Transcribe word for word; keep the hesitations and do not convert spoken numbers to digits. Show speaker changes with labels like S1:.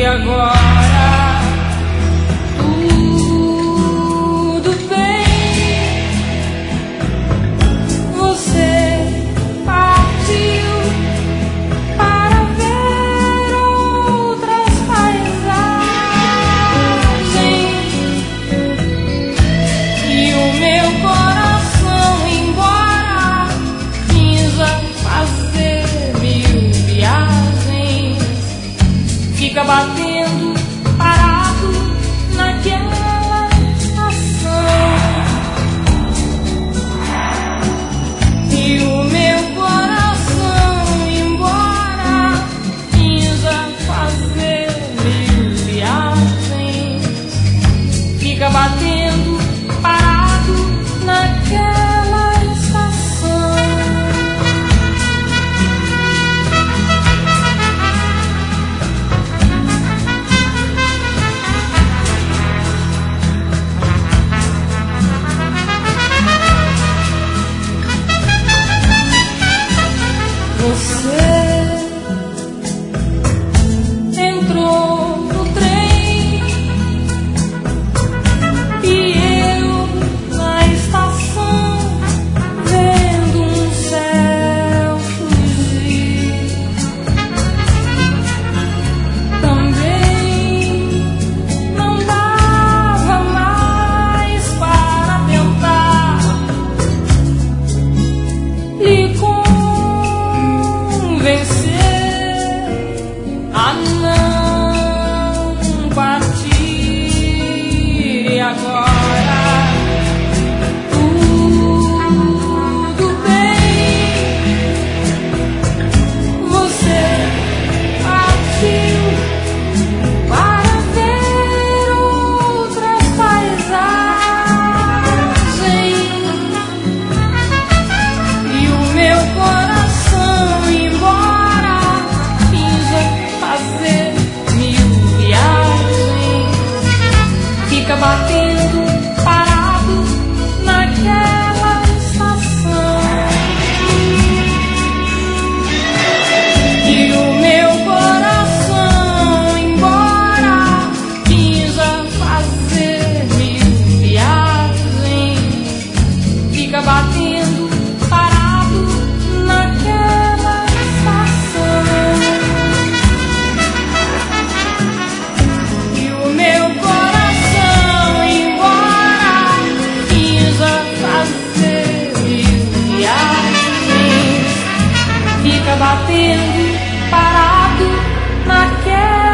S1: agora tudo bem. Você partiu para ver outras paisagens e o meu coração, embora quisa fazer mil viagens, fica batendo parado naquela estação. E o meu coração, embora quisa fazer mil viagens, fica batendo parado naquela estação. Você entrou no trem e eu na estação, vendo um céu fugir. Também não dava mais para tentar lhe vencer a não partir. E agora tudo bem. Você partiu para ver outras paisagens e o meu coração, fica batendo parado naquela estação. E o meu coração, embora quisa fazer mil viagens, fica batendo parado naquela estação. E o meu coração, embora quisa fazer mil viagens, fica batendo parado naquela